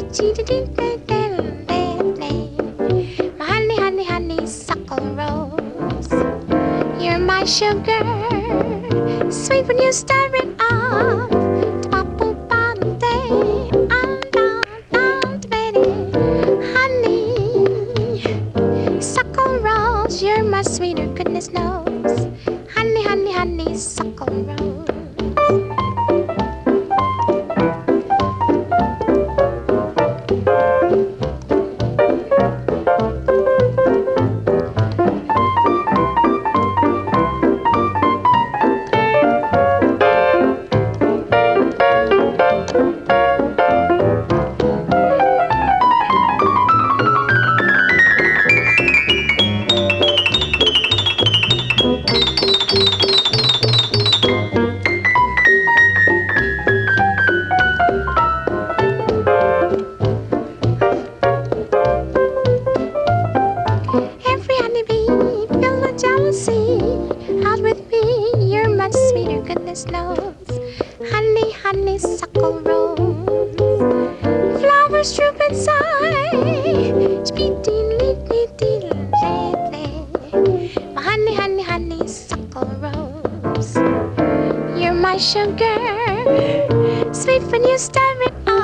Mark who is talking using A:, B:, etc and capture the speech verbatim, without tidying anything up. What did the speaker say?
A: My honey, honey, honeysuckle rose. You're my sugar, sweet when you stir it up. Honeysuckle rose, you're my sweeter goodness knows. Honey, honey, honeysuckle rose. Out with me, you're much sweeter, goodness knows. Honey, honeysuckle rose. Flowers droop inside. My honey, honey, honeysuckle rose. You're my sugar, sweet when you stir it up.